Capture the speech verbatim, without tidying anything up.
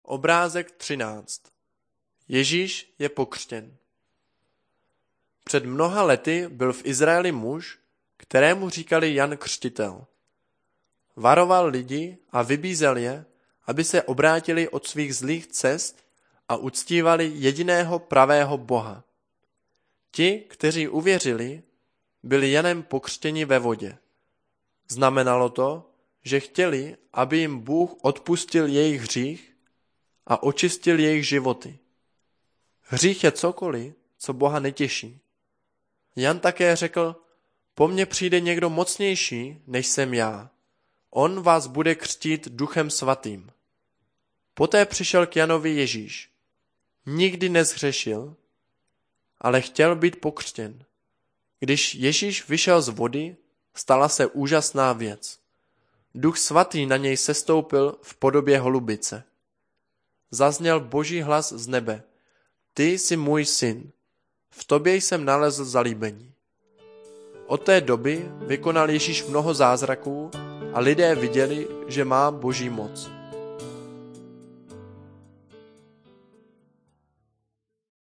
Obrázek třináct. Ježíš je pokřtěn. Před mnoha lety byl v Izraeli muž, kterému říkali Jan Křtitel. Varoval lidi a vybízel je, aby se obrátili od svých zlých cest a uctívali jediného pravého Boha. Ti, kteří uvěřili, byli Janem pokřtěni ve vodě. Znamenalo to, že chtěli, aby jim Bůh odpustil jejich hřích a očistil jejich životy. Hřích je cokoliv, co Boha netěší. Jan také řekl, po mně přijde někdo mocnější, než jsem já. On vás bude křtít Duchem svatým. Poté přišel k Janovi Ježíš. Nikdy nezhřešil, ale chtěl být pokřtěn. Když Ježíš vyšel z vody, stala se úžasná věc. Duch svatý na něj sestoupil v podobě holubice. Zazněl Boží hlas z nebe. Ty jsi můj syn, v tobě jsem nalezl zalíbení. Od té doby vykonal Ježíš mnoho zázraků a lidé viděli, že má Boží moc.